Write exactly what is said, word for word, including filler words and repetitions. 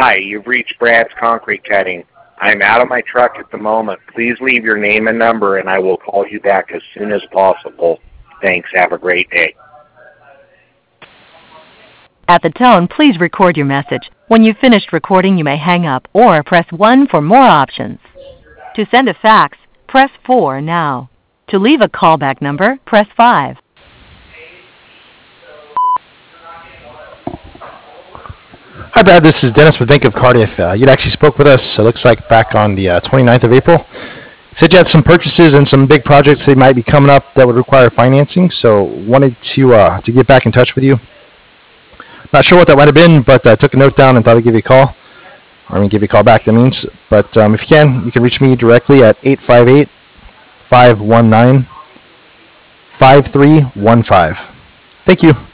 Hi, you've reached Brad's Concrete Cutting. I'm out of my truck at the moment. Please leave your name and number, and I will call you back as soon as possible. Thanks. Have a great day. At the tone, please record your message. When you've finished recording, you may hang up or press one for more options. To send a fax, press four now. To leave a callback number, press five. Hi, Brad. This is Dennis with Bank of Cardiff. Uh, you'd actually spoke with us, it looks like, back on the uh, twenty-ninth of April. Said you had some purchases and some big projects that might be coming up that would require financing, so wanted to uh, to get back in touch with you. Not sure what that might have been, but I uh, took a note down and thought I'd give you a call. Or I mean, give you a call back, that means. But um, if you can, you can reach me directly at eight five eight, five one nine, five three one five. Thank you.